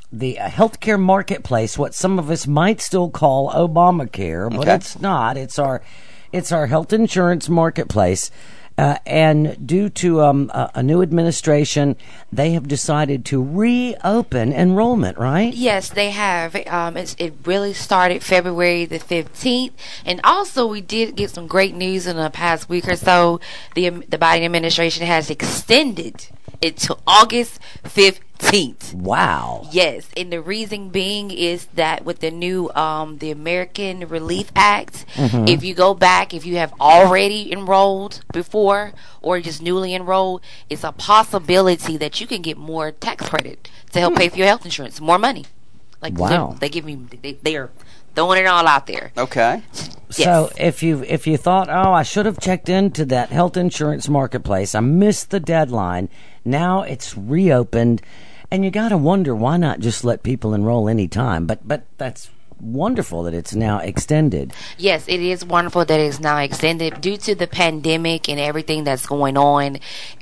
the healthcare marketplace, what some of us might still call Obamacare, but it's not. It's our health insurance marketplace. And due to a new administration, they have decided to reopen enrollment, right? Yes, they have. It really started February the 15th. And also, we did get some great news in the past week or so. The Biden administration has extended it to August 15th. Wow. Yes, and the reason being is that with the new the American Relief Act, if you go back, if you have already enrolled before or just newly enrolled, it's a possibility that you can get more tax credit to help pay for your health insurance, more money. Like wow, they are throwing it all out there. Okay. Yes. So if you thought, I should have checked into that health insurance marketplace, I missed the deadline. Now it's reopened, and you got to wonder why not just let people enroll any time. But that's wonderful that it's now extended. Yes, it is wonderful that it's now extended due to the pandemic and everything that's going on.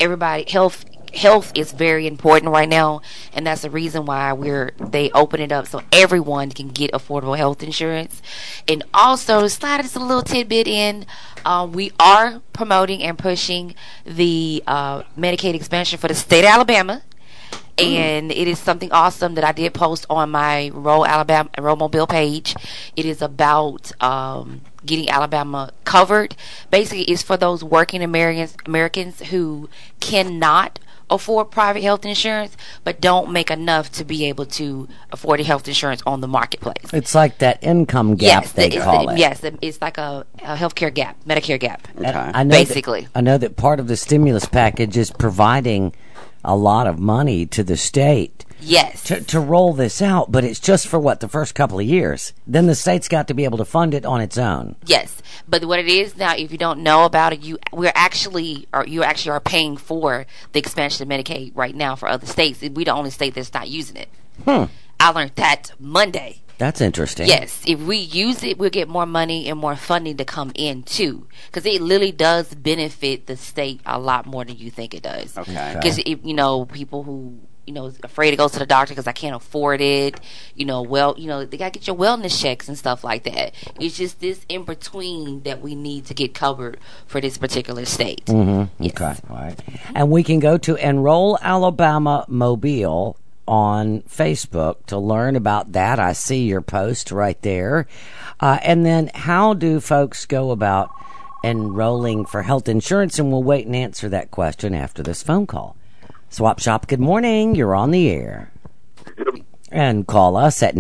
Health is very important right now, and that's the reason why they open it up so everyone can get affordable health insurance. And also, slide us a little tidbit in. We are promoting and pushing the Medicaid expansion for the state of Alabama. And it is something awesome that I did post on my Roll Mobile page. It is about getting Alabama covered. Basically, it's for those working Americans who cannot afford private health insurance, but don't make enough to be able to afford health insurance on the marketplace. It's like that income gap, they call it. Yes, it's like a healthcare gap, Medicare gap. Okay. I know that part of the stimulus package is providing a lot of money to the state. Yes. To roll this out, but it's just for the first couple of years. Then the state's got to be able to fund it on its own. Yes, but what it is now, if you don't know about it, you actually are paying for the expansion of Medicaid right now for other states. We're the only state that's not using it. I learned that Monday. That's interesting. Yes, if we use it, we'll get more money and more funding to come in too, because it literally does benefit the state a lot more than you think it does. Okay. Because people who afraid to go to the doctor because I can't afford it. They gotta get your wellness checks and stuff like that. It's just this in between that we need to get covered for this particular state. Mm-hmm. Yes. Okay, all right. And we can go to Enroll Alabama Mobile on Facebook to learn about that. I see your post right there. And then how do folks go about enrolling for health insurance? And we'll wait and answer that question after this phone call. Swap Shop, good morning. You're on the air. And call us at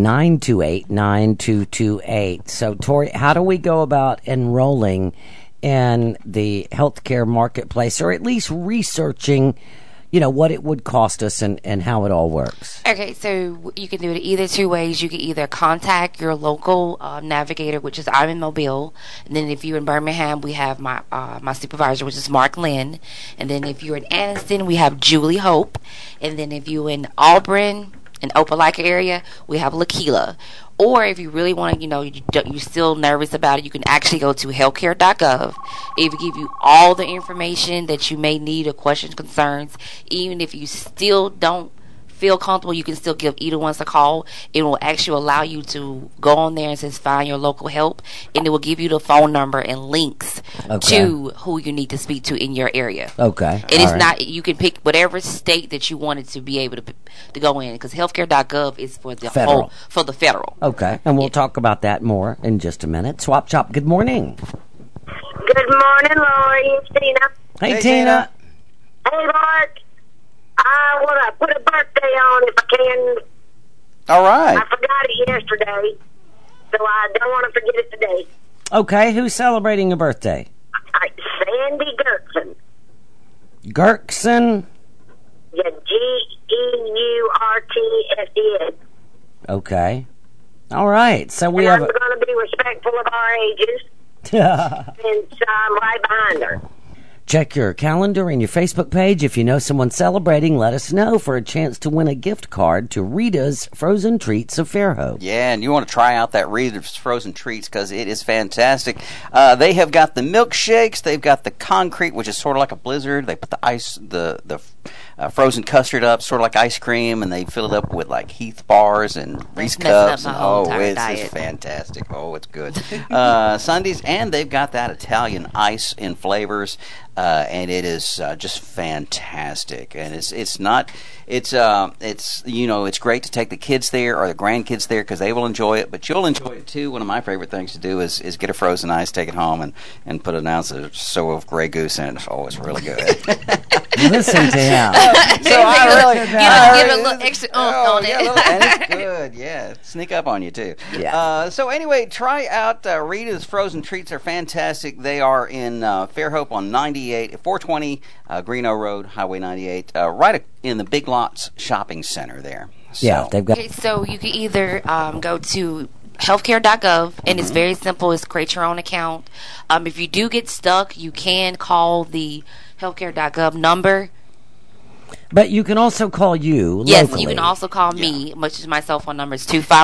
928-9228. So, Tori, how do we go about enrolling in the healthcare marketplace, or at least researching, what it would cost us and how it all works? Okay, so you can do it either two ways. You can either contact your local navigator, which is I'm in Mobile, and then if you're in Birmingham, we have my supervisor, which is Mark Lynn, and then if you're in Anniston, we have Julie Hope, and then if you're in Auburn, in Opelika area, we have Lakila. Or if you really want to, you're still nervous about it, you can actually go to healthcare.gov. It will give you all the information that you may need or questions, concerns. Even if you still don't feel comfortable, you can still give either one a call. It will actually allow you to go on there and says find your local help, and it will give you the phone number and links to who you need to speak to in your area. Okay. It is not, you can pick whatever state that you wanted to be able to go in, because healthcare.gov is for the federal. for the federal. Okay, and we'll talk about that more in just a minute. Swap Shop, good morning. Good morning, Lori. It's Tina. Hey, Tina. Hey, Mark. I want to put a birthday on if I can. All right. I forgot it yesterday, so I don't want to forget it today. Okay, who's celebrating a birthday? Sandy Gertson. Gertson? Yeah, Geurtsen. Okay. All right, so we I'm have... going to be respectful of our ages, since I'm right behind her. Check your calendar and your Facebook page. If you know someone celebrating, let us know for a chance to win a gift card to Rita's Frozen Treats of Fairhope. Yeah, and you want to try out that Rita's Frozen Treats because it is fantastic. They have got the milkshakes. They've got the concrete, which is sort of like a blizzard. They put the ice, the frozen custard up, sort of like ice cream, and they fill it up with like Heath bars and Reese cups. Up my whole entire It's diet. just fantastic. Oh, it's good. Sundays, and they've got that Italian ice in flavors. And it is just fantastic, and it's great to take the kids there or the grandkids there because they will enjoy it, but you'll enjoy it too. One of my favorite things to do is get a frozen ice, take it home, and put an ounce or so of Grey Goose in it. Oh, it's really good. Listen to him. So I really Give it a little extra on it. and it's good. Yeah, sneak up on you too. Yeah. So anyway, try out Rita's Frozen Treats. Are fantastic. They are in Fairhope on 420 Greeno Road, Highway 98, right in the Big Lots Shopping Center there. So. Yeah, they've got. Okay, so you can either go to healthcare.gov, and it's very simple. It's create your own account. If you do get stuck, you can call the healthcare.gov number. But you can also call you Yes, locally. you can also call me, which is my cell phone number is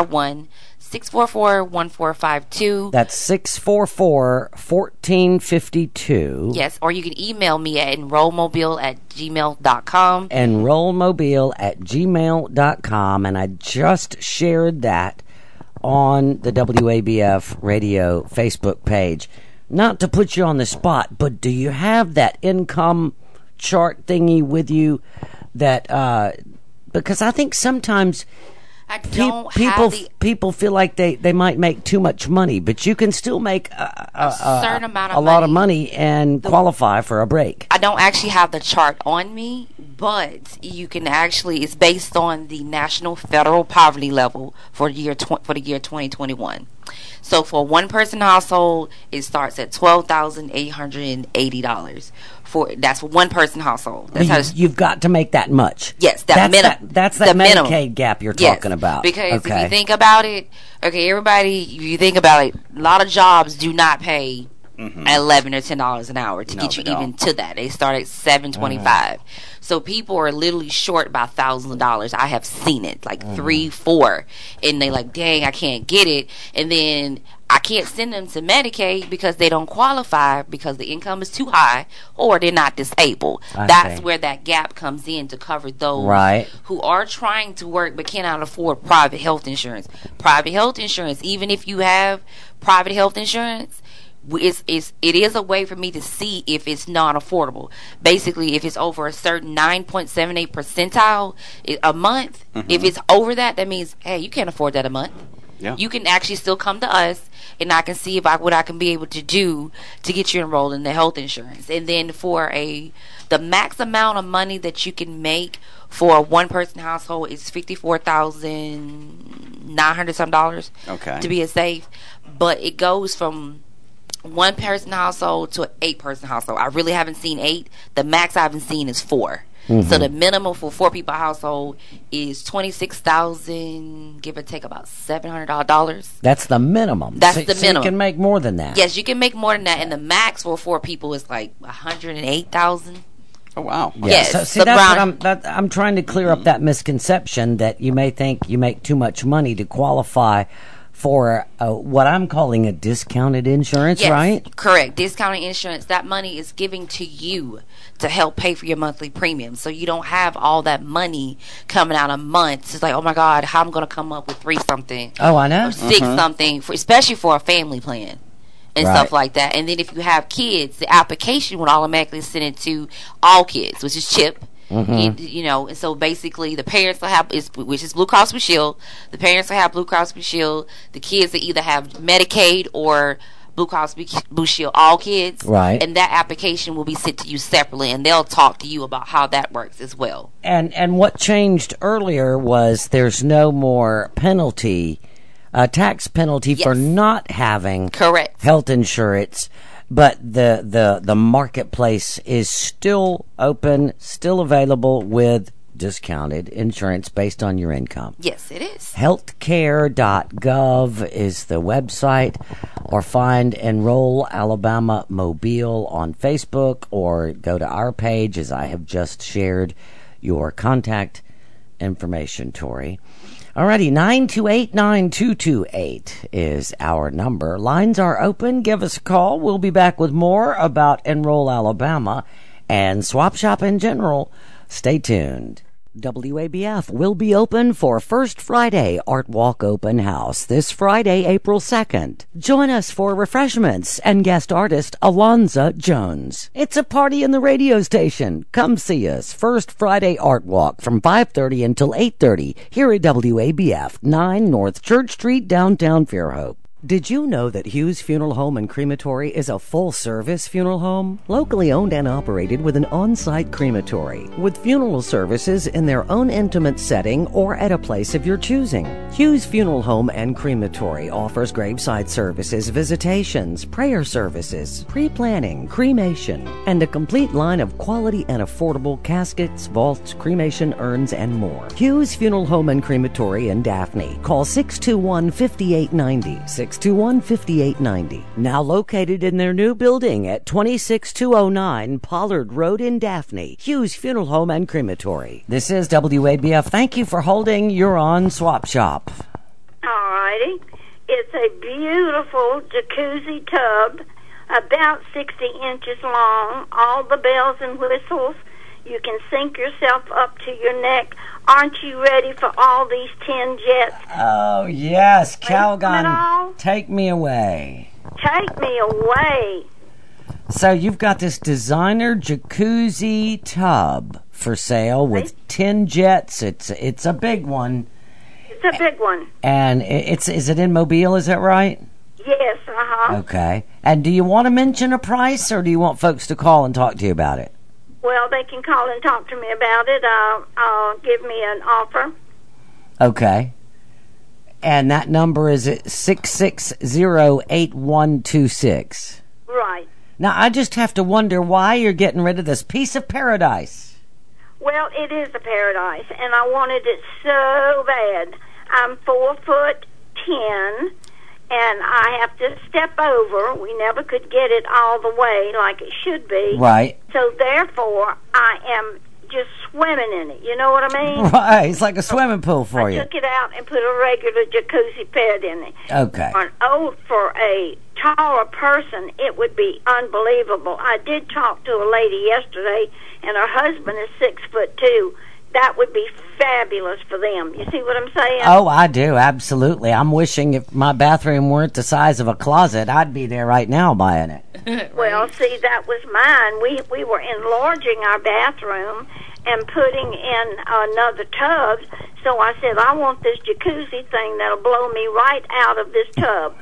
251-644-1452. That's 644-1452. Yes, or you can email me at enrollmobile@gmail.com. Enrollmobile@gmail.com. And I just shared that on the WABF radio Facebook page. Not to put you on the spot, but do you have that income chart thingy with you that because I think sometimes I don't have the people feel like they might make too much money, but you can still make a certain amount of a lot of money and qualify for a break. I don't actually have the chart on me, but you can actually. It's based on the national federal poverty level for the year 2021. So for a one-person household, it starts at $12,880. That's for one-person household. That's You've got to make that much. Yes, that's minimum. That's that the Medicaid minimum gap you're Yes, talking about. Because if you think about it, okay, everybody, if you think about it, a lot of jobs do not pay $11 or $10 an hour to get you even to that. They start at $7.25. So people are literally short by $1,000. I have seen it, like 3, 4, and they like, dang, I can't get it, and then I can't send them to Medicaid because they don't qualify because the income is too high or they're not disabled. That's where that gap comes in to cover those who are trying to work but cannot afford private health insurance. Private health insurance, even if you have private health insurance, it is a way for me to see if it's not affordable. Basically, if it's over a certain 9.78 percentile a month, if it's over that, that means, hey, you can't afford that a month. Yeah. You can actually still come to us, and I can see what I can be able to do to get you enrolled in the health insurance. And then for the max amount of money that you can make for a one-person household is $54,900 some dollars. Okay. To be safe, but it goes from one-person household to an 8-person household. I really haven't seen 8. The max I haven't seen is 4. So the minimum for 4-people household is $26,000, give or take about $700. That's the minimum. That's the so minimum. You can make more than that. Yes, you can make more than that, and the max for 4 people is like $108,000. Oh wow! Yeah. Yes, So, see, that's what I'm trying to clear up that misconception that you may think you make too much money to qualify for what I'm calling a discounted insurance, Yes, right? Correct. Discounted insurance. That money is giving to you to help pay for your monthly premium. So you don't have all that money coming out a month. It's like, oh my God, how I'm going to come up with 3 something. Oh, I know. Or 6 something, especially for a family plan and stuff like that. And then if you have kids, the application would automatically send it to all kids, which is CHIP. You know, and so basically the parents will have, which is Blue Cross Blue Shield. The parents will have Blue Cross Blue Shield. The kids will either have Medicaid or Blue Cross Blue Shield, all kids. Right. And that application will be sent to you separately, and they'll talk to you about how that works as well. And what changed earlier was there's no more penalty, tax penalty for not having health insurance. But the marketplace is still open, still available with discounted insurance based on your income. Yes, it is. Healthcare.gov is the website, or find Enroll Alabama Mobile on Facebook, or go to our page as I have just shared your contact information, Tori. Alrighty, 928-9228 is our number. Lines are open. Give us a call. We'll be back with more about Enroll Alabama and Swap Shop in general Stay tuned. WABF will be open for First Friday Art Walk Open House this Friday, April 2nd. Join us for refreshments and guest artist Alonza Jones. It's a party in the radio station. Come see us. First Friday Art Walk from 5:30 until 8:30 here at WABF, 9 North Church Street, downtown Fairhope. Did you know that Hughes Funeral Home and Crematory is a full-service funeral home? Locally owned and operated with an on-site crematory, with funeral services in their own intimate setting or at a place of your choosing. Hughes Funeral Home and Crematory offers graveside services, visitations, prayer services, pre-planning, cremation, and a complete line of quality and affordable caskets, vaults, cremation urns, and more. Hughes Funeral Home and Crematory in Daphne. Call 621-5890. 621-5890. Now located in their new building at 26209 Pollard Road in Daphne. Hughes Funeral Home and Crematory. This is WABF. Thank you for holding. You're on Swap Shop. All righty. It's a beautiful jacuzzi tub, about 60 inches long, all the bells and whistles. You can sink yourself up to your neck. Aren't you ready for all these 10 jets? Oh, yes. Calgon, take me away. Take me away. So you've got this designer jacuzzi tub for sale with 10 jets. It's a big one. It's a big one. And is it in Mobile, is that right? Yes, Okay. And do you want to mention a price, or do you want folks to call and talk to you about it? Well, they can call and talk to me about it. Give me an offer. Okay. And that number is at 660-8126. Right. Now, I just have to wonder why you're getting rid of this piece of paradise. Well, it is a paradise, and I wanted it so bad. I'm 4'10", and I have to step over. We never could get it all the way like it should be. Right. So, therefore, I am just swimming in it. You know what I mean? Right. It's like a swimming pool for you. I took it out and put a regular jacuzzi bed in it. Okay. For a taller person, it would be unbelievable. I did talk to a lady yesterday, and her husband is 6'2". That would be fabulous for them. You see what I'm saying? Oh, I do, absolutely. I'm wishing if my bathroom weren't the size of a closet, I'd be there right now buying it. Right. Well, see, that was mine. We were enlarging our bathroom and putting in another tub. So I said, I want this jacuzzi thing that'll blow me right out of this tub.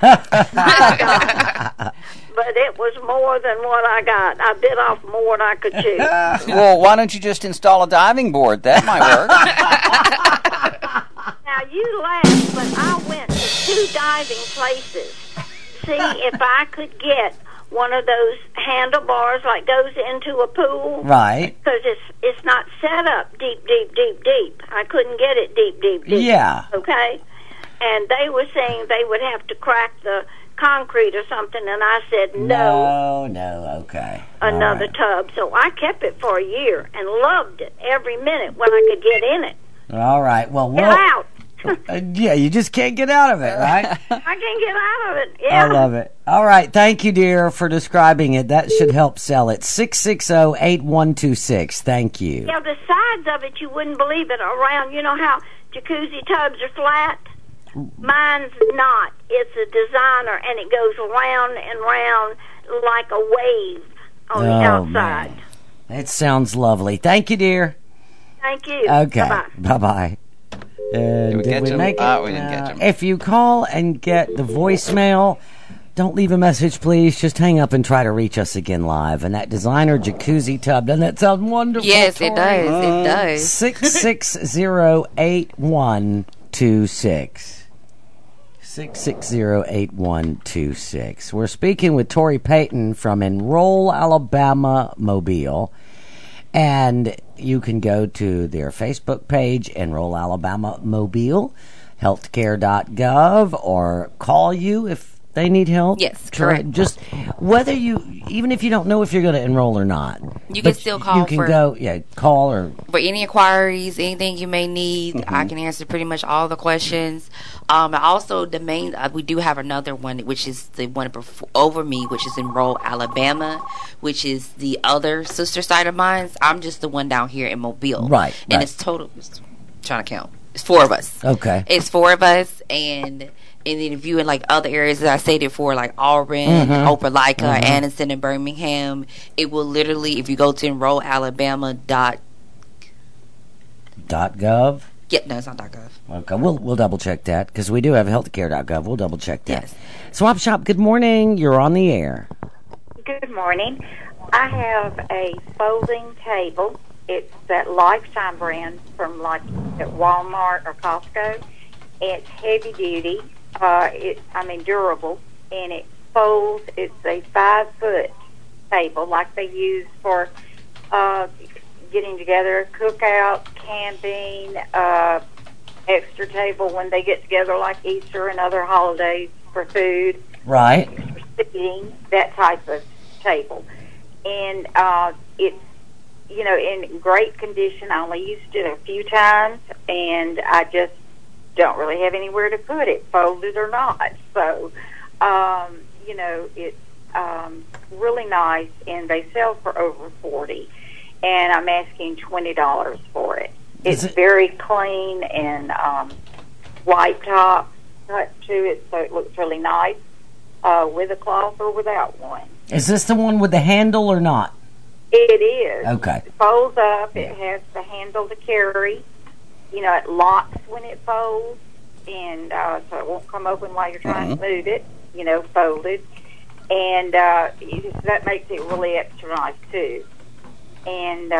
But it was more than what I got. I bit off more than I could chew. Well, why don't you just install a diving board? That might work. Now, you laugh, but I went to 2 diving places. See if I could get one of those handlebars like goes into a pool. Right. Because it's not set up deep. I couldn't get it deep. Yeah. Okay? And they were saying they would have to crack the concrete or something, and I said no, okay. Another tub. So I kept it for a year and loved it every minute when I could get in it. All right. Well, Get out. Yeah, you just can't get out of it, right? I can't get out of it. Yeah. I love it. All right. Thank you, dear, for describing it. That should help sell it. 660-8126. Thank you. Yeah, the sides of it, you wouldn't believe it, around. You know how jacuzzi tubs are flat? Mine's not. It's a designer, and it goes round and round like a wave on the outside. Man. It sounds lovely. Thank you, dear. Thank you. Okay. Bye-bye. Bye-bye. Did we make it? We didn't get him. If you call and get the voicemail, don't leave a message, please. Just hang up and try to reach us again live. And that designer jacuzzi tub, doesn't that sound wonderful? Yes, Tori? it does. It does. 660-8126. 660-8126. We're speaking with Tori Payton from Enroll Alabama Mobile. And you can go to their Facebook page, Enroll Alabama Mobile, healthcare.gov, or call you if they need help? Yes, To- correct. Just whether even if you don't know if you're going to enroll or not. You but can still call You can for- call or For any inquiries, anything you may need, Mm-hmm. I can answer pretty much all the questions. And also, the main we do have another one, which is the one over me, which is Enroll Alabama, which is the other sister site of mine. I'm just the one down here in Mobile, Right, And right. it's total. Trying to count. It's 4 of us. Okay. It's 4 of us, and then if you in like other areas that I stated for, like Auburn, Mm-hmm. Opelika, Anniston, and Birmingham, it will literally, if you go to enrollalabama.gov. .gov. Yeah, no, it's not .gov. Okay, we'll double check that because we do have healthcare.gov. We'll double check that. Yes. Swap Shop. Good morning. You're on the air. Good morning. I have a folding table. It's that Lifetime brand from like at Walmart or Costco. It's heavy duty. Durable, and it folds. It's a 5-foot table like they use for getting together, cookout, camping, extra table when they get together like Easter and other holidays for food. Right. Seating, that type of table. And it's, in great condition. I only used it a few times, and I just don't really have anywhere to put it, folded or not. So, it's really nice, and they sell for over $40, and I'm asking $20 for it. It's very clean and white top cut to it, so it looks really nice with a cloth or without one. Is this the one with the handle or not? It is. Okay. It folds up. It has the handle to carry. It locks when it folds, and so it won't come open while you're trying to move it, folded. And that makes it really extra nice, too. And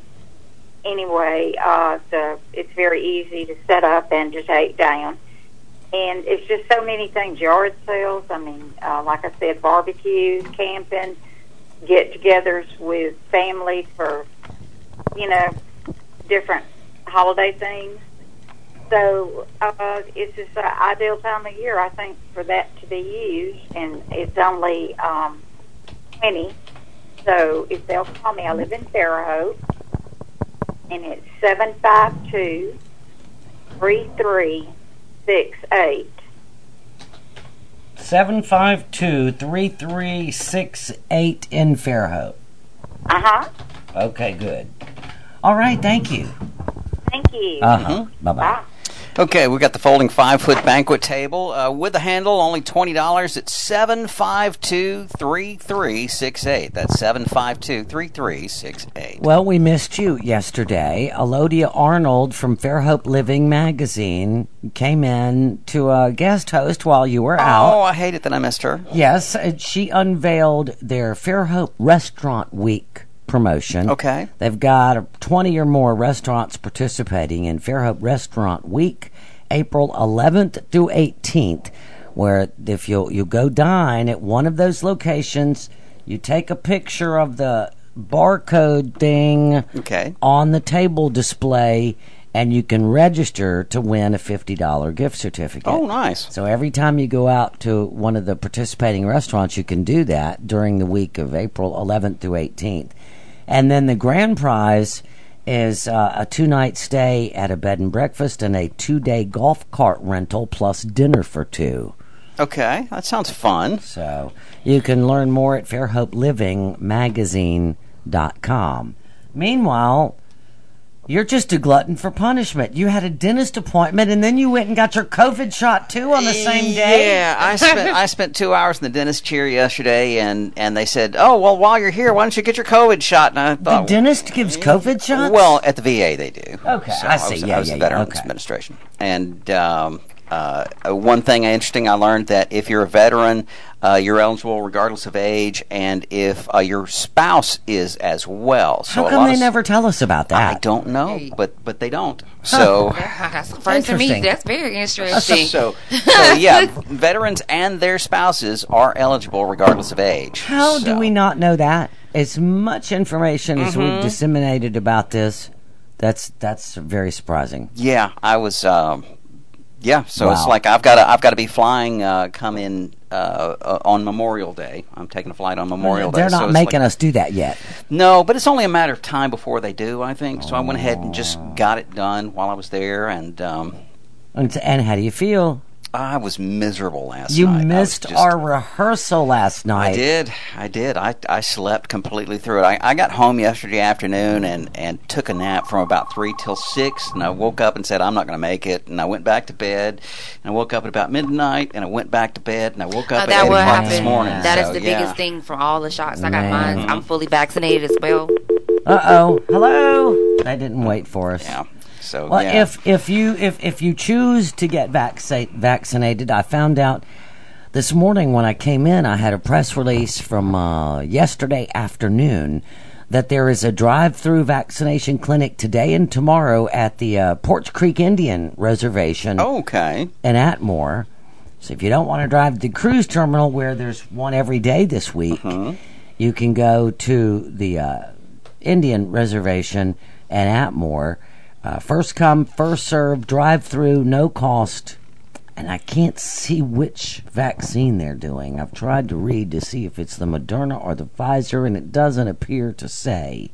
anyway, it's very easy to set up and to take down. And it's just so many things, yard sales, like I said, barbecues, camping, get-togethers with families for, different holiday things. So it's just an ideal time of year, I think, for that to be used, and it's only $20. So if they'll call me, I live in Fairhope, and it's 752-3368. 752-3368 in Fairhope. Uh-huh. Okay, good. All right, thank you. Thank you. Uh-huh. Bye-bye. Bye. Okay, we got the folding 5-foot banquet table with the handle, only $20. It's 752-3368. That's 752-3368. Well, we missed you yesterday. Elodia Arnold from Fairhope Living magazine came in to a guest host while you were out. Oh, I hate it that I missed her. Yes, she unveiled their Fairhope Restaurant Week promotion. Okay. They've got 20 or more restaurants participating in Fairhope Restaurant Week, April 11th through 18th, where if you go dine at one of those locations, you take a picture of the barcode thing on the table display, and you can register to win a $50 gift certificate. Oh, nice. So every time you go out to one of the participating restaurants, you can do that during the week of April 11th through 18th. And then the grand prize is a 2-night stay at a bed and breakfast and a 2-day golf cart rental plus dinner for 2. Okay, that sounds fun. So you can learn more at fairhopelivingmagazine.com. Meanwhile, you're just a glutton for punishment. You had a dentist appointment, and then you went and got your COVID shot, too, on the same day? Yeah, I spent 2 hours in the dentist chair yesterday, and they said, oh, well, while you're here, why don't you get your COVID shot? And I thought, the dentist gives COVID shots? Well, at the VA they do. Okay, so I see. I was the Veterans Administration. And one thing interesting I learned that if you're a veteran, you're eligible regardless of age, and if your spouse is as well. So how come they never tell us about that? I don't know, but they don't. So that's the first for me. That's very interesting. So yeah, veterans and their spouses are eligible regardless of age. How do we not know that? As much information as we've disseminated about this, that's very surprising. Yeah, I was. Yeah, so Wow. it's like I've got to be flying come in on Memorial Day. I'm taking a flight on Memorial Day. They're so not it's making like, us do that yet. No, but it's only a matter of time before they do, I think. So I went ahead and just got it done while I was there, and And how do you feel? I was miserable last You night. missed our rehearsal last night. I did. I slept completely through it. I got home yesterday afternoon and took a nap from about 3 till 6, and I woke up and said, I'm not going to make it, and I went back to bed, and I woke up at about midnight, and I went back to bed, and I woke up at 8 o'clock this morning. That is So, the yeah. biggest thing from all the shots. I got Man. mine. I'm fully vaccinated as well. Uh-oh. Hello? They didn't wait for us. Yeah. So, Well, yeah. if you choose to get vaccinated, I found out this morning when I came in, I had a press release from yesterday afternoon that there is a drive-through vaccination clinic today and tomorrow at the Porch Creek Indian Reservation Okay. in Atmore. So if you don't want to drive to the cruise terminal where there's one every day this week, you can go to the Indian Reservation in Atmore. First come, first served, drive-through, no cost. And I can't see which vaccine they're doing. I've tried to read to see if it's the Moderna or the Pfizer, and it doesn't appear to say.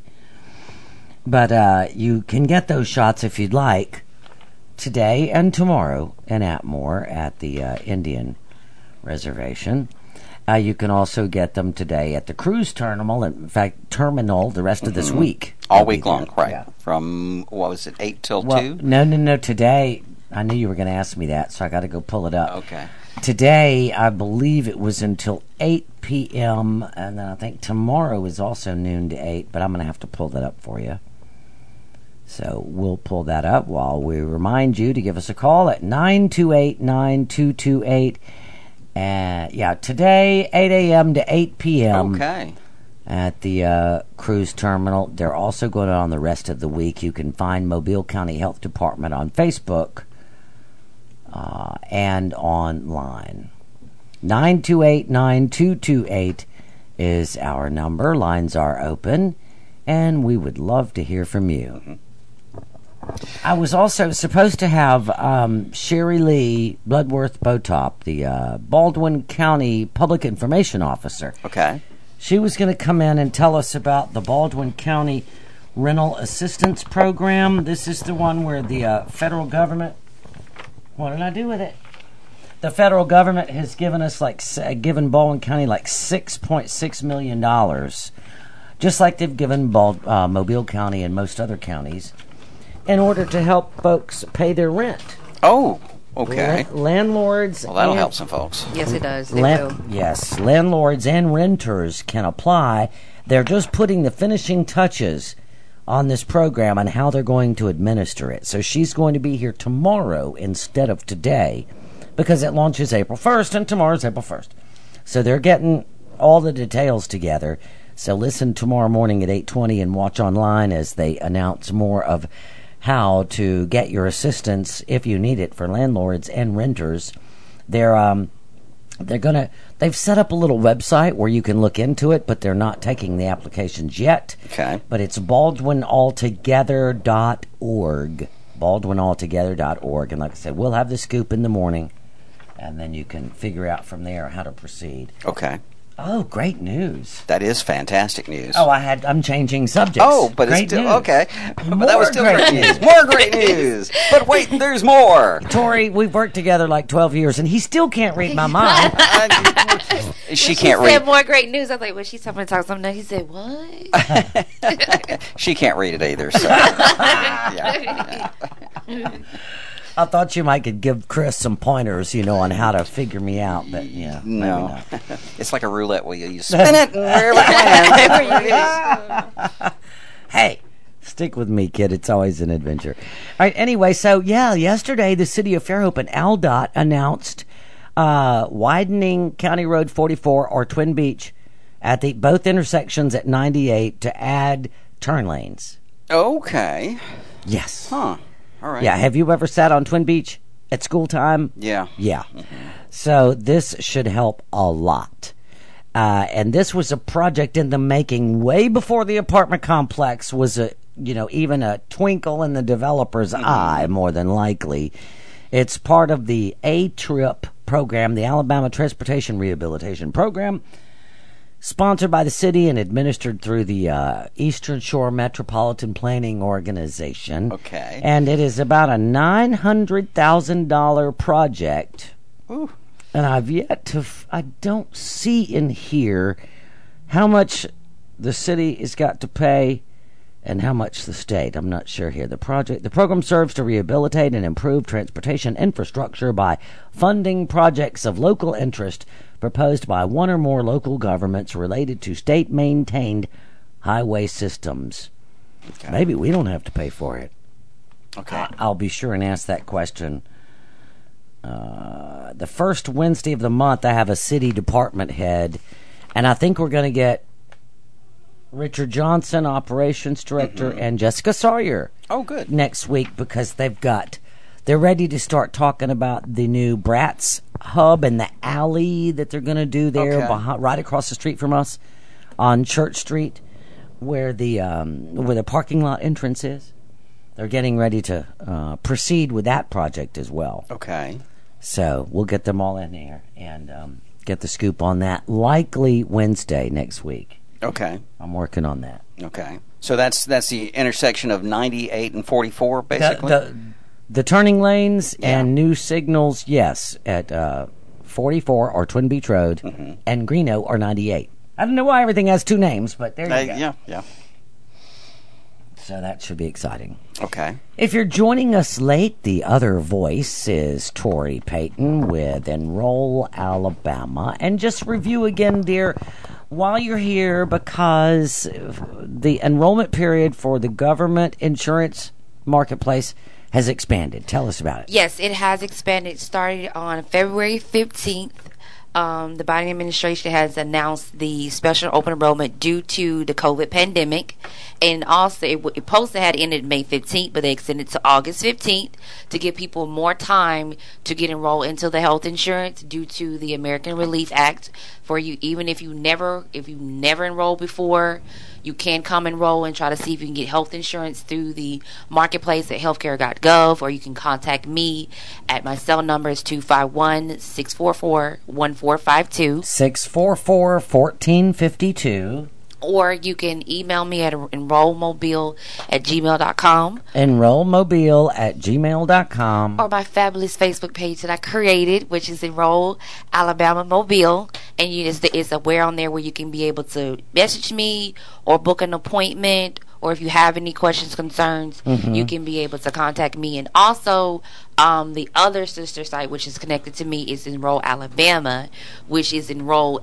But you can get those shots if you'd like today and tomorrow in Atmore at the Indian Reservation. You can also get them today at the cruise terminal. In fact, terminal the rest of this week. All They'll be week long, there. right? Yeah. From, what was it, 8 till Well, 2? no. Today, I knew you were going to ask me that, so I got to go pull it up. Okay. Today, I believe it was until 8 p.m., and then I think tomorrow is also noon to 8, but I'm going to have to pull that up for you. So we'll pull that up while we remind you to give us a call at 928-9228. Yeah, today, 8 a.m. to 8 p.m. Okay. At the cruise terminal. They're also going on the rest of the week. You can find Mobile County Health Department on Facebook and online. 928-9228 is our number. Lines are open, and we would love to hear from you. I was also supposed to have Sherry Lee Bloodworth Botop, the Baldwin County Public Information Officer. Okay. She was going to come in and tell us about the Baldwin County Rental Assistance Program. This is the one where the federal government... What did I do with it? The federal government has given us given Baldwin County like $6.6 million, just like they've given Mobile County and most other counties, in order to help folks pay their rent. Oh, okay. Landlords. Well, that'll and- help some folks. Yes, it does. They will. Yes, landlords and renters can apply. They're just putting the finishing touches on this program and how they're going to administer it. So she's going to be here tomorrow instead of today because it launches April 1st and tomorrow's April 1st. So they're getting all the details together. So listen tomorrow morning at 8:20 and watch online as they announce more of how to get your assistance if you need it for landlords and renters. They've set up a little website where you can look into it, but they're not taking the applications yet. Okay. But it's baldwinaltogether.org. Baldwinaltogether.org. And like I said, we'll have the scoop in the morning, and then you can figure out from there how to proceed. Okay. Oh, great news. That is fantastic news. Oh, I'm changing subjects. Oh, but great it's still news. okay. But More that was still great great news. news. More great news. But wait, there's more. Tori, we've worked together like 12 years, and he still can't read my mind. She When can't she said read. more great news. I was like, well, she's talking about something. He said, what? She can't read it either. So. Yeah. I thought you might could give Chris some pointers, on how to figure me out, but yeah, maybe No, not. it's like a roulette wheel. You spin it, and wherever it lands. Hey, stick with me, kid. It's always an adventure. All right. Anyway, so yeah, yesterday the city of Fairhope and AlDOT announced widening County Road 44 or Twin Beach at both intersections at 98 to add turn lanes. Okay. Yes. Huh. All right. Yeah. Have you ever sat on Twin Beach at school time? Yeah. Yeah. So this should help a lot. And this was a project in the making way before the apartment complex was even a twinkle in the developer's eye, more than likely. It's part of the A-TRIP program, the Alabama Transportation Rehabilitation Program, sponsored by the city and administered through the Eastern Shore Metropolitan Planning Organization. Okay. And it is about a $900,000 project. Ooh. And I've yet to, I don't see in here how much the city has got to pay and how much the state. I'm not sure here. The program serves to rehabilitate and improve transportation infrastructure by funding projects of local interest proposed by one or more local governments related to state-maintained highway systems. Okay. Maybe we don't have to pay for it. Okay. I'll be sure and ask that question. The first Wednesday of the month, I have a city department head, and I think we're going to get Richard Johnson, operations director, and Jessica Sawyer. Oh, good. Next week, because they're ready to start talking about the new Bratz hub and the alley that they're going to do there, right across the street from us on Church Street, where the parking lot entrance is. They're getting ready to proceed with that project as well. Okay. So we'll get them all in here and get the scoop on that. Likely Wednesday next week. Okay. I'm working on that. Okay. So that's the intersection of 98 and 44, basically? The turning lanes and new signals, yes, at 44 or Twin Beach Road, and Greeno or 98. I don't know why everything has two names, but there you go. Yeah. So that should be exciting. Okay. If you're joining us late, the other voice is Tori Payton with Enroll Alabama. And just review again, dear, while you're here, because the enrollment period for the government insurance marketplace has expanded. Tell us about it. Yes, it has expanded. It started on February 15th. The Biden administration has announced the special open enrollment due to the COVID pandemic. And also, it supposed to have ended May 15th, but they extended to August 15th to give people more time to get enrolled into the health insurance due to the American Relief Act. For you, even if you never enrolled before, you can come enroll and try to see if you can get health insurance through the marketplace at healthcare.gov, or you can contact me at my cell number is 251-644-1452. 644-1452. Or you can email me at enrollmobile@gmail.com. Enrollmobile@gmail.com. Or my fabulous Facebook page that I created, which is Enroll Alabama Mobile. And it's aware on there where you can be able to message me or book an appointment. Or if you have any questions, concerns, you can be able to contact me. And also, the other sister site, which is connected to me, is Enroll Alabama, which is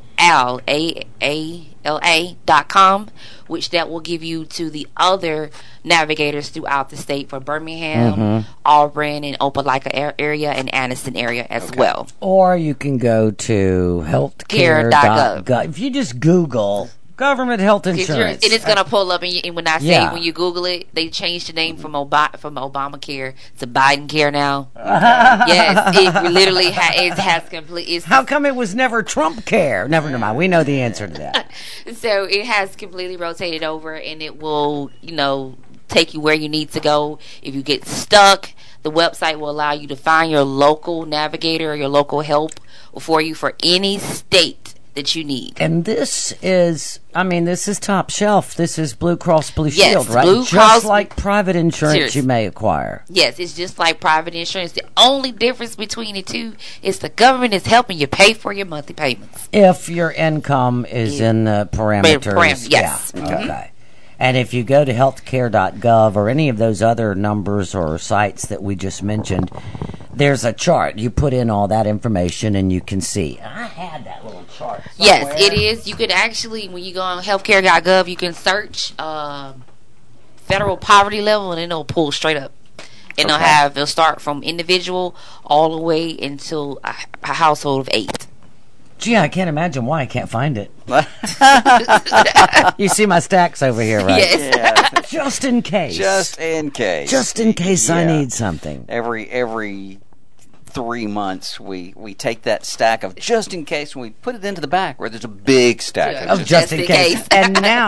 EnrollALA.com, which that will give you to the other navigators throughout the state for Birmingham, Auburn, and Opelika area, and Anniston area as well. Or you can go to healthcare.gov. If you just Google government health insurance, and it's gonna pull up. And when I say when you Google it, they changed the name from Obamacare to Biden Care now. Yes, it literally it has complete. How come it was never Trump Care? Never mind. We know the answer to that. So it has completely rotated over, and it will, take you where you need to go. If you get stuck, the website will allow you to find your local navigator or your local help for you for any state that you need. And this is top shelf. This is Blue Cross Blue Shield, right? Blue just Cross, like private insurance you may acquire. Yes, it's just like private insurance. The only difference between the two is the government is helping you pay for your monthly payments. If your income is in the parameters. Yes. Yeah. Okay. And if you go to healthcare.gov or any of those other numbers or sites that we just mentioned, there's a chart. You put in all that information and you can see. I had that little chart somewhere. Yes, it is. You could actually, when you go on healthcare.gov, you can search federal poverty level, and then it'll pull straight up. And it'll start from individual all the way until a household of 8. Gee, I can't imagine why I can't find it. You see my stacks over here, right? Yes. Yeah. Just in case. Just in case. Just in case I need something. Every 3 months, we take that stack of just in case, and we put it into the back where there's a big stack of just in case. And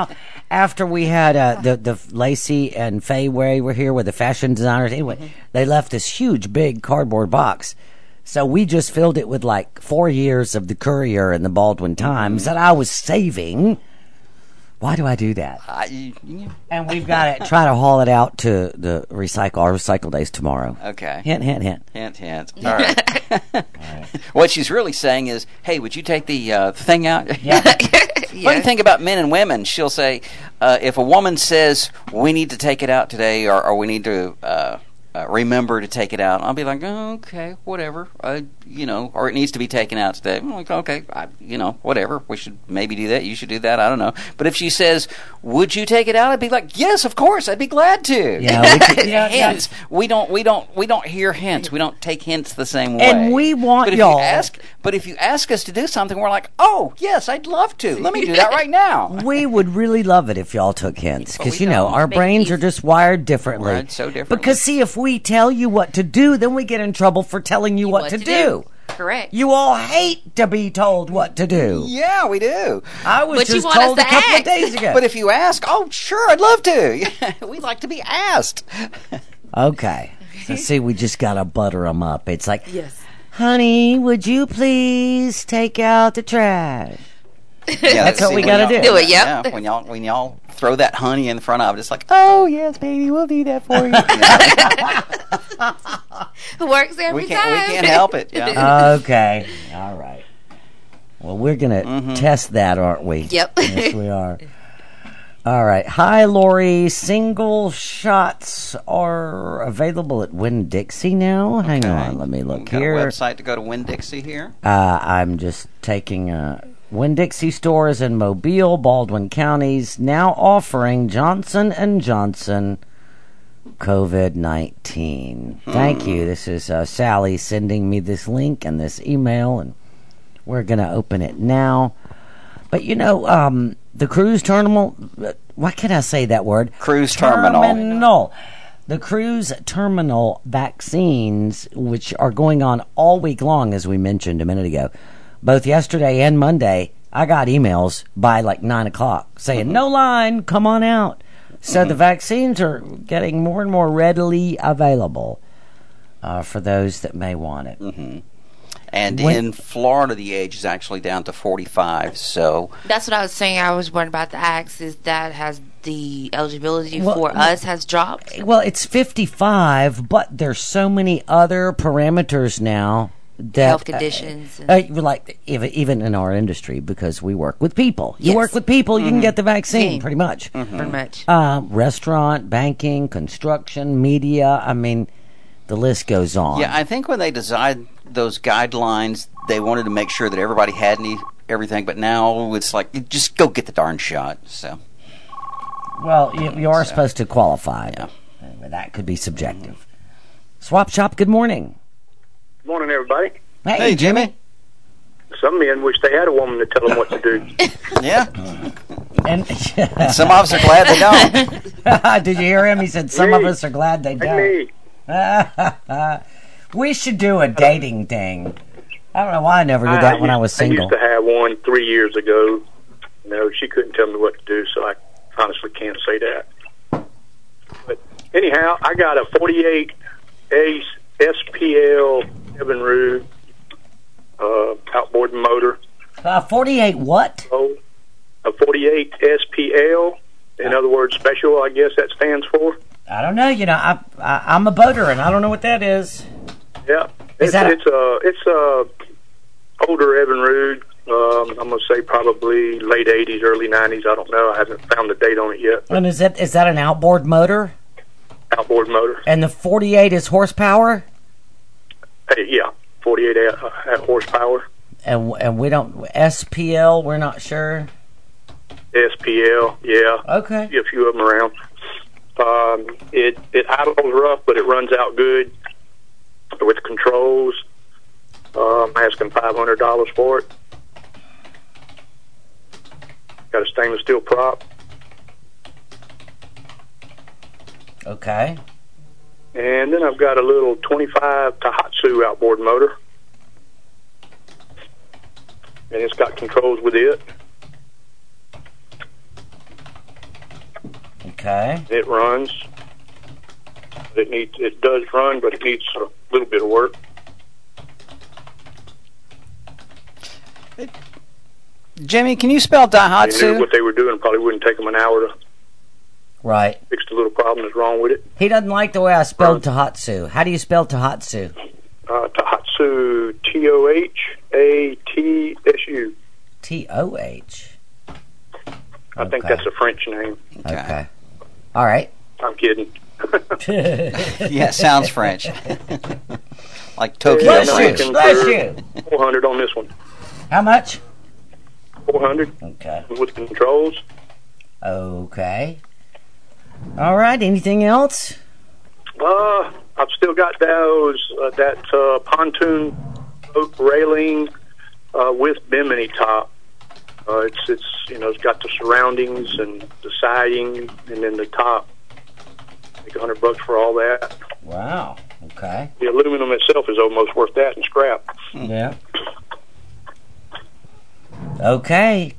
after we had the Lacey and Faye Way were here with the fashion designers. Anyway, they left this huge, big cardboard box. So we just filled it with like 4 years of the Courier and the Baldwin Times that I was saving. Why do I do that? And we've got to try to haul it out to the our recycle days tomorrow. Okay. Hint, hint, hint. Hint, hint. All right. What she's really saying is, hey, would you take the thing out? Yeah. Funny thing about men and women, she'll say, if a woman says, we need to take it out today, or we need to remember to take it out, I'll be like, oh, okay, whatever, or it needs to be taken out today. I'm like, okay, whatever, we should maybe do that, you should do that, I don't know. But if she says, would you take it out, I'd be like, yes, of course, I'd be glad to. Yeah, Hints. We don't hear hints. We don't take hints the same way. And we want but y'all. If you ask us to do something, we're like, oh, yes, I'd love to. Let me do that right now. We would really love it if y'all took hints, because we don't. our brains are just wired differently. Wired so differently. Because see, if we tell you what to do, then we get in trouble for telling you what to do. Correct. You all hate to be told what to do. Yeah, we do. I was But you just want told us a to couple of ask. days ago. But if you ask, oh, sure, I'd love to. We like to be asked. Okay. So see, we just got to butter them up. It's like, Yes. honey, would you please take out the trash? Yeah, That's what we when gotta y'all- do. Do it, yep. Yeah, when y'all throw that honey in front of it, it's like, oh yes, baby, we'll do that for you. It works every we time. can't help it. Yeah. Okay. All right. Well, we're going to test that, aren't we? Yep. Yes, we are. All right. Hi, Lori. Single shots are available at Winn-Dixie now. Hang on. Let me look We've got here. a website to go to Winn-Dixie here. I'm just taking Winn-Dixie stores in Mobile, Baldwin counties now offering Johnson & Johnson COVID-19. Thank you. This is Sally sending me this link and this email, and we're going to open it now. But the cruise terminal, why can't I say that word? Cruise terminal. The cruise terminal vaccines, which are going on all week long, as we mentioned a minute ago, both yesterday and Monday, I got emails by like 9 o'clock saying, no line, come on out. So the vaccines are getting more and more readily available for those that may want it. And in Florida, the age is actually down to 45. So That's what I was saying. I was worried about the acts. Is that has the eligibility for us has dropped? Well, it's 55, but there's so many other parameters now that Health conditions. like even in our industry, because we work with people. You Yes. work with people, you can get the vaccine, pretty much. Pretty much. Restaurant, banking, construction, media. I mean, the list goes on. yeah, I think when they designed those guidelines, they wanted to make sure that everybody had everything. But now it's like, you just go get the darn shot. So Well, you are supposed to qualify. Yeah. But that could be subjective. Swap Shop, good morning. Good morning, everybody. hey, Jimmy. Some men wish they had a woman to tell them what to do. Yeah, And some of us are glad they don't. did you hear him? He said some of us are glad they don't. Me. We should do a dating thing. I don't know why I never did that when I was I single. used to have one 3 years ago. No, she couldn't tell me what to do, so I honestly can't say that. But anyhow, I got a 48 Ace SPL Evinrude outboard motor. 48 what? Oh, a 48 SPL. In other words, special, I guess that stands for. I don't know. I'm a boater, and I don't know what that is. Yeah, Is that it's a older Evinrude. I'm gonna say probably late '80s, early '90s. I don't know. I haven't found the date on it yet. And is that an outboard motor? Outboard motor. And the 48 is horsepower? Yeah, 48 horsepower. And we don't SPL. We're not sure. SPL. Yeah. Okay. See a few of them around. It idles rough, but it runs out good with controls. I'm asking $500 for it. Got a stainless steel prop. Okay. And then I've got a little 25 Tohatsu outboard motor. And it's got controls with it. Okay. It runs. It does run, but it needs a little bit of work. Jimmy, can you spell They knew Daihatsu? what they were doing. Probably wouldn't take them an hour to Right. fix the little problem that's wrong with it. He doesn't like the way I spelled Tohatsu. How do you spell Tohatsu? Daihatsu, Tohatsu. T-O-H. I think that's a French name. Okay. All right. I'm kidding. Yeah, sounds French. Like Tokyo. Yeah, Bless no, you. I can Bless for you. 400 on this one. How much? 400 Okay. with controls. Okay. All right. Anything else? I've still got that pontoon boat railing with bimini top. It's got the surroundings and the siding and then the top. Like $100 for all that. Wow. Okay. The aluminum itself is almost worth that in scrap. Yeah. Okay.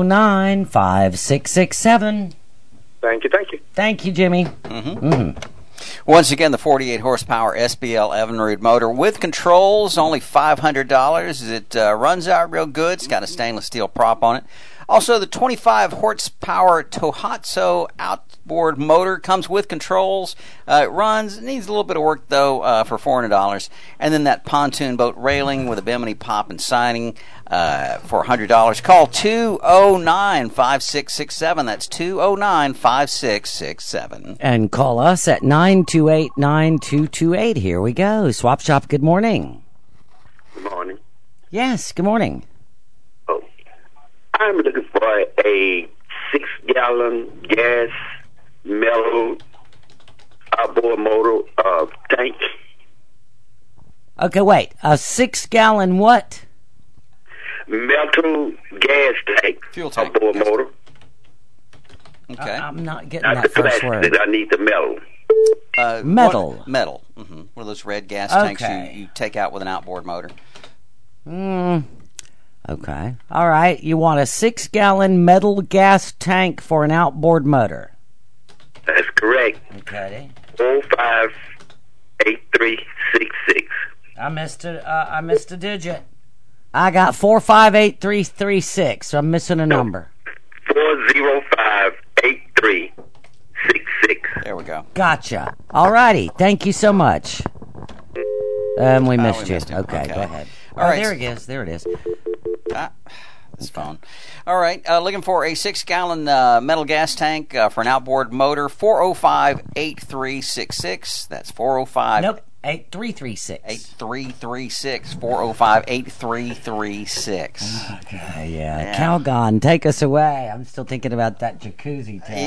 209-5667. Thank you. Thank you, Jimmy. Once again, the 48 horsepower SBL Evinrude motor with controls, only $500. It runs out real good. It's got a stainless steel prop on it. Also, the 25 horsepower Tohatsu outboard motor comes with controls. It runs, needs a little bit of work though for $400. And then that pontoon boat railing with a bimini pop and siding for $100. Call 209-5667. That's 209-5667. And call us at 928-9228. Here we go. Swap Shop, good morning. Good morning. Yes, good morning. Oh, I'm looking for a 6-gallon gas metal outboard motor tank. Okay, wait. A 6-gallon what? Metal gas tank. Fuel tank. Outboard motor. Okay. I'm not getting Not the that first plastic. word. I need the metal. Metal. Metal. One of those red gas tanks Okay. you take out with an outboard motor. Okay. All right. You want a 6-gallon metal gas tank for an outboard motor. That's correct. Okay. 458366. I missed a digit. I got 458336. So I'm missing a number. 4058366. There we go. Gotcha. All righty. Thank you so much. We missed you. missed him. Okay, Okay. go ahead. All right. There it is. There it is. This phone. All right. Looking for a 6-gallon metal gas tank for an outboard motor. 405-8366. That's 405. Nope. 8336. 8336. 405-8336. Okay, yeah. Calgon, take us away. I'm still thinking about that jacuzzi tank.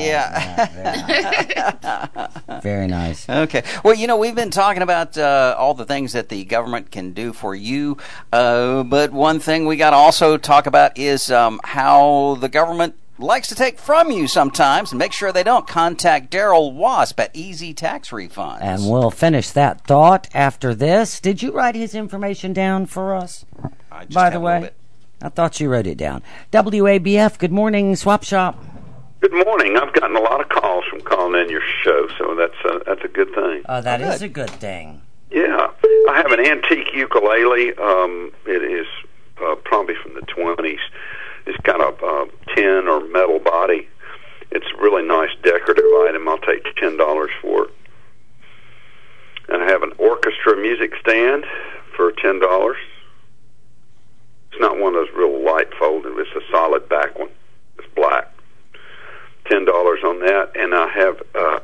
Yeah. Very nice. Okay. Well, we've been talking about all the things that the government can do for you, but one thing we got to also talk about is how the government likes to take from you sometimes, and make sure they don't. Contact Daryl Wasp at Easy Tax Refunds. And we'll finish that thought after this. Did you write his information down for us? I just By have the a little way, bit. I thought you wrote it down. WABF, good morning, Swap Shop. Good morning. I've gotten a lot of calls from calling in your show, so that's a good thing. That is a good thing. Yeah, I have an antique ukulele. It is probably from the 20s. It's got a tin or metal body. It's a really nice decorative item. I'll take $10 for it. And I have an orchestra music stand for $10. It's not one of those real light folded. It's a solid back one. It's black. $10 on that. And I have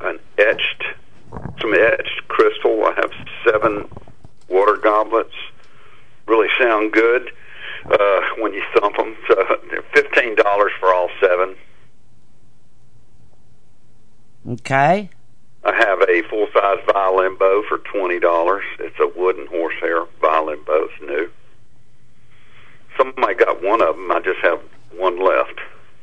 some etched crystal. I have 7 water goblets. Really sound good when you thump them. So they're $15 for all 7. Okay. I have a full-size violin bow for $20. It's a wooden horsehair violin bow. It's new. Somebody got one of them. I just have one left.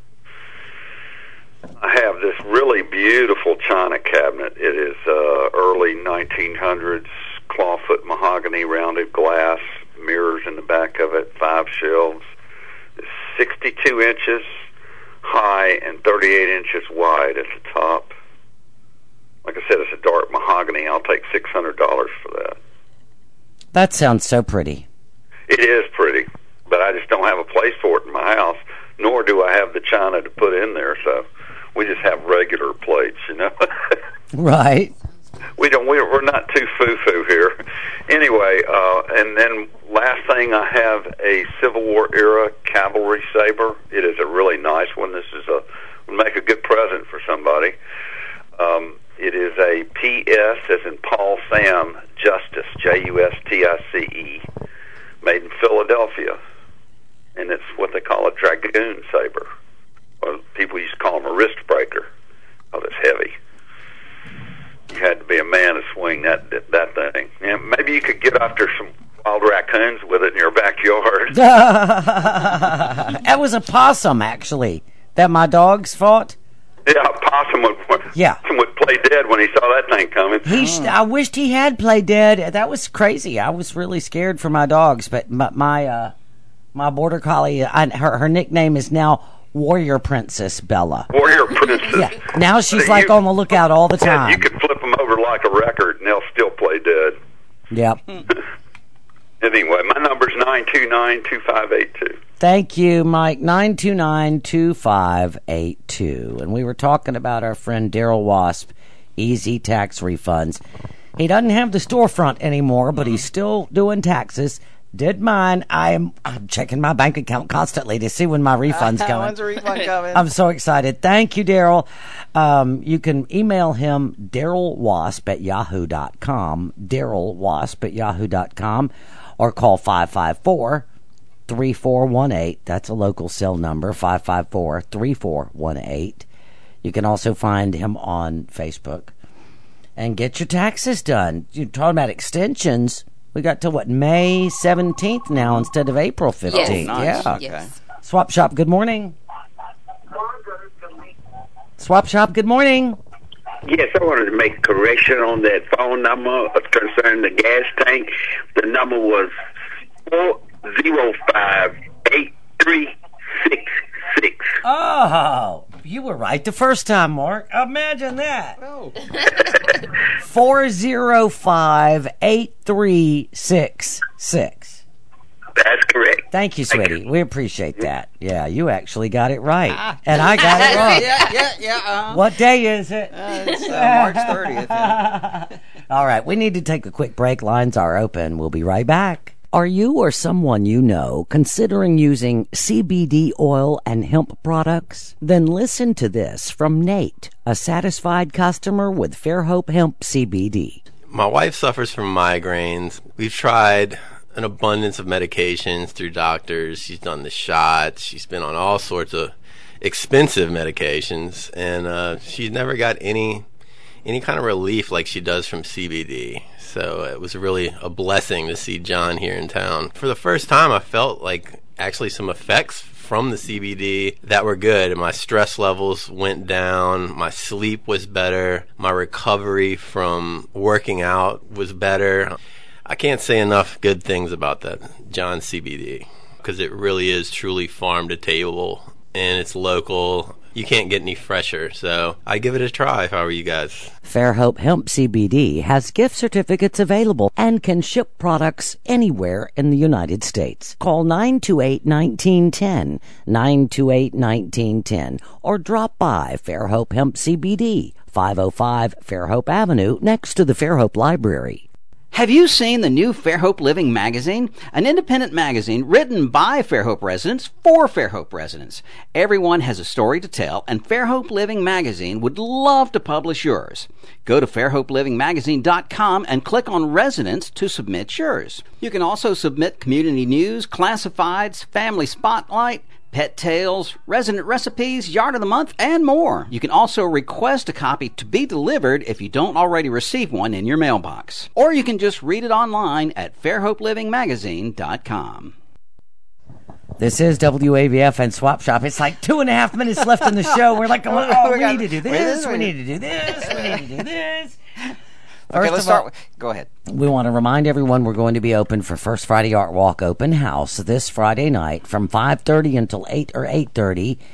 I have this really beautiful china cabinet. It is early 1900s clawfoot mahogany rounded glass, mirrors in the back of it, 5 shelves. It's 62 inches, high and 38 inches wide at the top. Like I said, it's a dark mahogany. I'll take $600 for that. That sounds so pretty. It is pretty, but I just don't have a place for it in my house, nor do I have the china to put in there, so we just have regular plates, you know. Right. We're not too foo-foo here. Anyway, and then last thing, I have a Civil War era cavalry saber. It is a really nice one. This is would make a good present for somebody. It is a PS, as in Paul Sam Justice, Justice, made in Philadelphia, and it's what they call a dragoon saber. Well, people used to call them a wrist breaker. Oh, it's heavy. You had to be a man to swing that thing. Yeah, maybe you could get after some wild raccoons with it in your backyard. That was a possum, actually, that my dogs fought. Yeah, a possum would play dead when he saw that thing coming. I wished he had played dead. That was crazy. I was really scared for my dogs, but my border collie, her nickname is now Warrior Princess Bella. Warrior Princess. Yeah. Now she's like on the lookout all the time. You could flip them over like a record and they'll still play dead. Yep. Anyway, my number's 929-2582. Thank you, Mike. 929-2582. And we were talking about our friend Daryl Wasp, Easy Tax Refunds. He doesn't have the storefront anymore, but he's still doing taxes. Did mine. I'm checking my bank account constantly to see when my refund's coming. When's the refund coming? I'm so excited. Thank you, Daryl. You can email him, darylwasp@yahoo.com, darylwasp@yahoo.com, or call 554-3418. That's a local cell number, 554-3418. You can also find him on Facebook. And get your taxes done. You're talking about extensions. We got to, May 17th now instead of April 15th. Yes. Nice. Yeah. Yes. Swap Shop, good morning. Swap Shop, good morning. Yes, I wanted to make a correction on that phone number concerning the gas tank. The number was 405-8366. Oh, you were right the first time, Mark. Imagine that. Oh. 405-8366. That's correct. Thank you, sweetie. We appreciate that. Yeah, you actually got it right. And I got it wrong. Yeah. What day is it? It's March 30th. Yeah. All right, we need to take a quick break. Lines are open. We'll be right back. Are you or someone you know considering using CBD oil and hemp products? Then listen to this from Nate, a satisfied customer with Fairhope Hemp CBD. My wife suffers from migraines. We've tried an abundance of medications through doctors. She's done the shots. She's been on all sorts of expensive medications, and she's never got any kind of relief like she does from CBD. So it was really a blessing to see John here in town. For the first time, I felt like actually some effects from the CBD that were good. And my stress levels went down. My sleep was better. My recovery from working out was better. I can't say enough good things about that John CBD, because it really is truly farm to table, and it's local. You can't get any fresher, so I'd give it a try if I were you guys. Fairhope Hemp CBD has gift certificates available and can ship products anywhere in the United States. Call 928-1910, 928-1910, or drop by Fairhope Hemp CBD, 505 Fairhope Avenue, next to the Fairhope Library. Have you seen the new Fairhope Living magazine? An independent magazine written by Fairhope residents for Fairhope residents. Everyone has a story to tell, and Fairhope Living magazine would love to publish yours. Go to fairhopelivingmagazine.com and click on Residents to submit yours. You can also submit community news, classifieds, family spotlight, pet tales, resident recipes, yard of the month, and more. You can also request a copy to be delivered if you don't already receive one in your mailbox. Or you can just read it online at fairhopelivingmagazine.com. This is WAVF and Swap Shop. It's like 2.5 minutes left in the show. We're like, we need to do this, we need to do this, we need to do this. Okay, let's start. Go ahead. We want to remind everyone we're going to be open for First Friday Art Walk Open House this Friday night from 5:30 until 8 or 8:30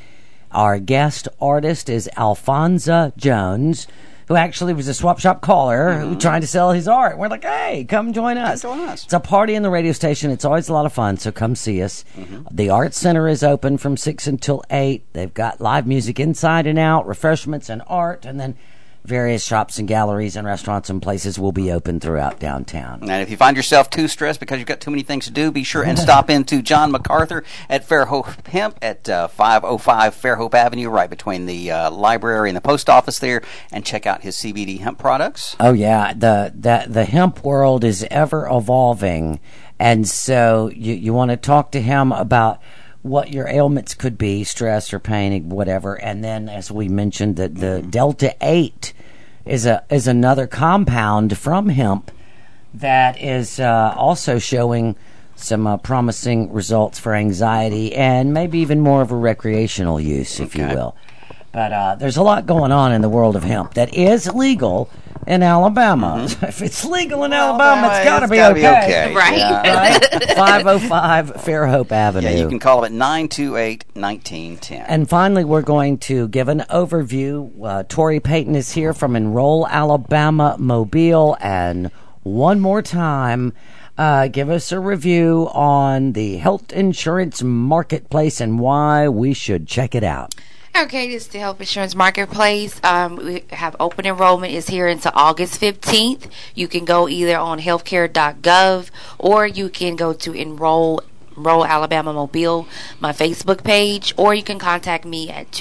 Our guest artist is Alfonso Jones, who actually was a swap shop caller who trying to sell his art. We're like, hey, come join us. It's a party in the radio station. It's always a lot of fun, so come see us. The Art Center is open from 6 until 8. They've got live music inside and out, refreshments and art, and then various shops and galleries and restaurants and places will be open throughout downtown. And if you find yourself too stressed because you've got too many things to do, be sure and stop into John MacArthur at Fairhope Hemp at 505 Fairhope Avenue, right between the library and the post office there, and check out his CBD hemp products. Oh, yeah. The hemp world is ever evolving, and so you want to talk to him about what your ailments could be, stress or pain, whatever. And then, as we mentioned, the Delta 8 is another compound from hemp that is also showing some promising results for anxiety and maybe even more of a recreational use, if you will. But there's a lot going on in the world of hemp that is legal in Alabama. If it's legal in Alabama, it's got to be okay. Right. Yeah. Right? 505 Fairhope Avenue. Yeah, you can call them at 928-1910. And finally, we're going to give an overview. Tori Payton is here from Enroll Alabama Mobile. And one more time, give us a review on the health insurance marketplace and why we should check it out. Okay, this is the Health Insurance Marketplace. We have open enrollment is here until August 15th. You can go either on healthcare.gov or you can go to Enroll Alabama Mobile, my Facebook page, or you can contact me at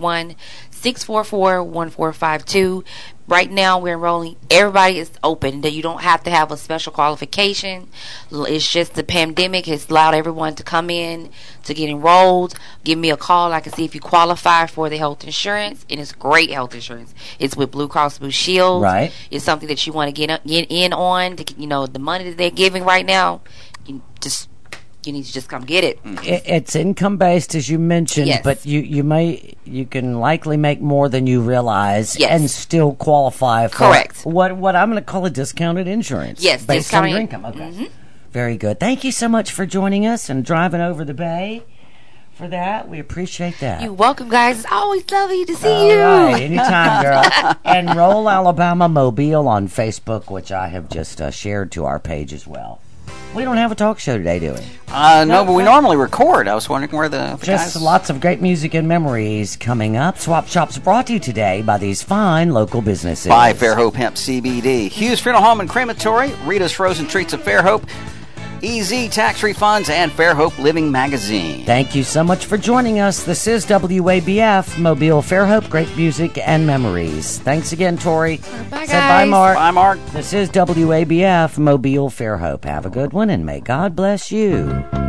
251-644-1452. Right now, we're enrolling. Everybody is open. That you don't have to have a special qualification. It's just the pandemic has allowed everyone to come in to get enrolled. Give me a call. I can see if you qualify for the health insurance, and it's great health insurance. It's with Blue Cross Blue Shield. Right. It's something that you want to get in on. The money that they're giving right now, you need to just come get it. It's income based, as you mentioned, Yes. but you can likely make more than you realize and still qualify for Correct. what I'm going to call a discounted insurance. Yes, based on discounted. your income. Okay. Very good. Thank you so much for joining us and driving over the bay for that. We appreciate that. You're welcome, guys. It's always lovely to see you. All right, anytime, girl. Enroll Alabama Mobile on Facebook, which I have just shared to our page as well. We don't have a talk show today, do we? No, but we normally record. I was wondering where the Just guys... lots of great music and memories coming up. Swap Shop's brought to you today by these fine local businesses. By Fairhope Hemp CBD. Hughes Funeral Home and Crematory. Rita's Frozen Treats of Fairhope. EZ Tax Refunds and Fairhope Living Magazine. Thank you so much for joining us. This is WABF, Mobile Fairhope, great music and memories. Thanks again, Tori. Bye, Say bye, guys. Mark. Bye, Mark. This is WABF, Mobile Fairhope. Have a good one, and may God bless you.